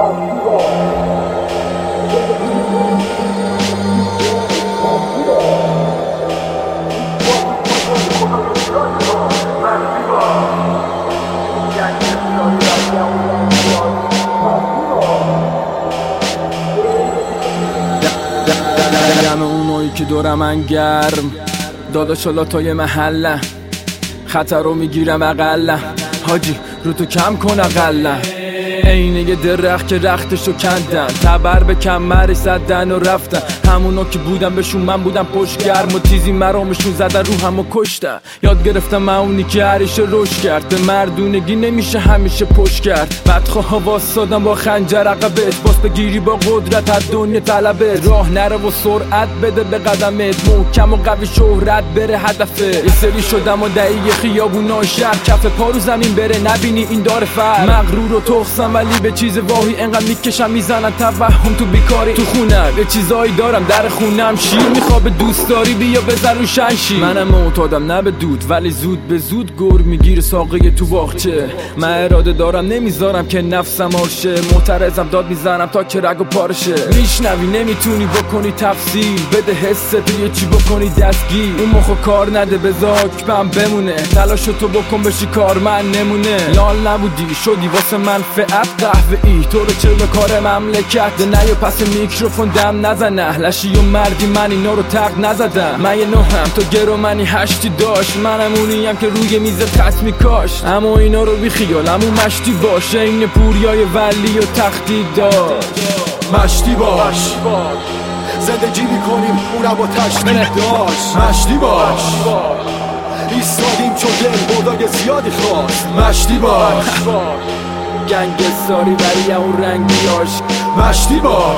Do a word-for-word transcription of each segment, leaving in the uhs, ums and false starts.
دم اونایی که دورم من گرم داداش لاتای محله خطر رو میگیرم اقله حاجی رو تو کم کن اقله اینه یه درخت که رختشو کندن تبر به کمرش زدن و رفتن همونا که بودن بهشون من بودم پشت گرم و تیزی مرامشون زدن رو همو کشتن یاد گرفتم من اونی که هریشه روش کرد به مردونگی نمیشه همیشه پشت کرد بدخواه واسادم با خنجر عقبت باز بگیری با قدرت از دنیا طلبت راه نره و سرعت بده به قدمت محکم و قوی شهرت بره هدفه یه سری شدم و دقیق خیابونا شهر کف پا رو زمین بره نبینی این داره فر مغرور و تخصم ولی به چیز واهی انقدر میکشم میزنن توهم تو بیکاری تو خونم یه چیزایی دارم در خونم شیر میخوابه دوست داری بیا بزن رو شنشیر منم معتادم نه به دود ولی زود به زود گر میگیره ساقه تو باغچه من اراده دارم نمیذارم که نفسم آرشه معترضم داد میزنم تا که رگ و پارشه میشنوی نمیتونی بکنی تفصیل بده حست تو یه چی بکنی دستگیر اون مخو کار نده بزاک بم بمونه تلاشو تو بکن بشی کار من نمونه لال نبودی شدی واسه من فعت قهوه ای تو رو چه به کار مملکت نه یا پس میکروفون دم نزنه لشی و مردی من اینا رو تق نزدم من یه نوهم تو گرو منی هشتی داشت منم اونیم که روی میزت خط میکاشت اما اینا رو بی خیال همون مشتی باشه این پوریای ولی و تختی داشت مشتی باش زندگی میکنیم اونم با تشدید داشت مشتی باش ایستادیم چون دل بردای زیادی خواست مشتی باش گنگستاری ولی اون رنگیاش مشتی باش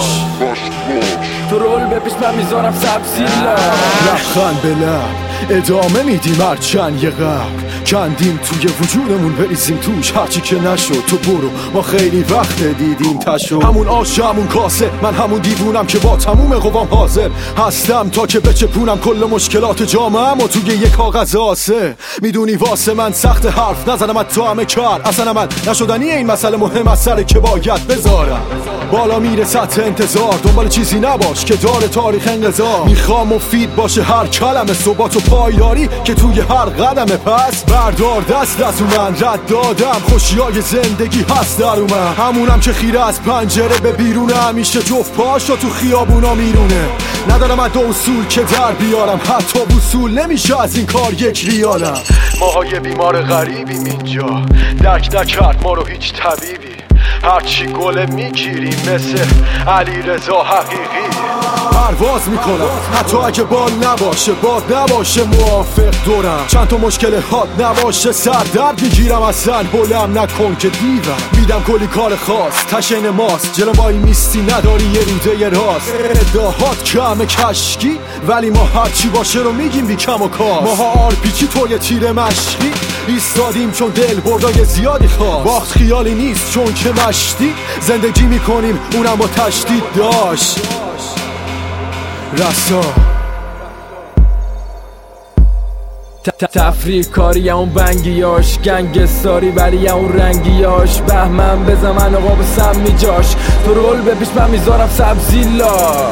تو رول بپیش من میذارم سبزیلا لبخند به لب ادامه میدیم هرچند یه قبل کندیم توی وجودمون بریزیم توش هرچی که نشد تو برو ما خیلی وقت دیدیم تشو همون آش همون کاسه من همون دیوونم که با تموم قوام حاضر هستم تا که بچپونم کل مشکلات جامعه‌ام و توی یک کاغذ آسه میدونی واسه من سخت حرف نزنم تو همه کار اصلا من نشدنی این مسئله مهم از سر که باید بذارم بالا میره سطح انتظار دنبال چیزی نباش که داره تاریخ انقضا میخوام مفید باشه هر کلمه ثبات و پایداری که توی هر قدمه پس بردار دست از من رد دادم خوشیای زندگی هست در من همونم که خیره از پنجره به بیرونه همیشه جفت پاشا تو خیابونا میرونه ندارم از دو اصول که در بیارم حتی وصول نمیشه از این کار یک ریالم ماهای بیمار غریبیم اینجا درک نکرد ما رو هیچ طبیبی هرچی گله میگیریم مثل علی رضا حقیقی پرواز میکنم حتی اگه بال نباشه باد نباشه موافق دورم چند تا مشکل حاد نباشه سردرد میگیرم اصلا هلم نکن که دیوم میدم کلی کار خاص تشن ماست جلو وای میستی نداری یه روده یه راست اداهات کم کشکی ولی ما هرچی باشه رو میگیم بی کم و کاس ماها آرپیچی توی تیر مشکی ایستادیم چون دل بردای زیادی خواست باخت خیالی نیست چون که مشتی زندگی میکنیم اونم با تشدید داشت رسا تفریح کاری اون بنگیاش گنگستاری ولی اون رنگیاش بهمن بزن من آقا به سم میجاش تو رول بپیش من میذارم سبزیلا